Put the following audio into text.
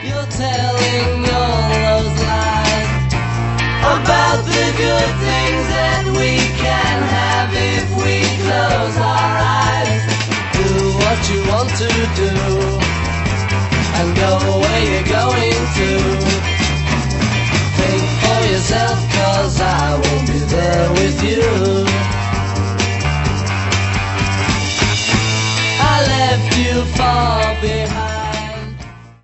You're telling all those lies about the good things that we can have if we close our eyes. Do what you want to do.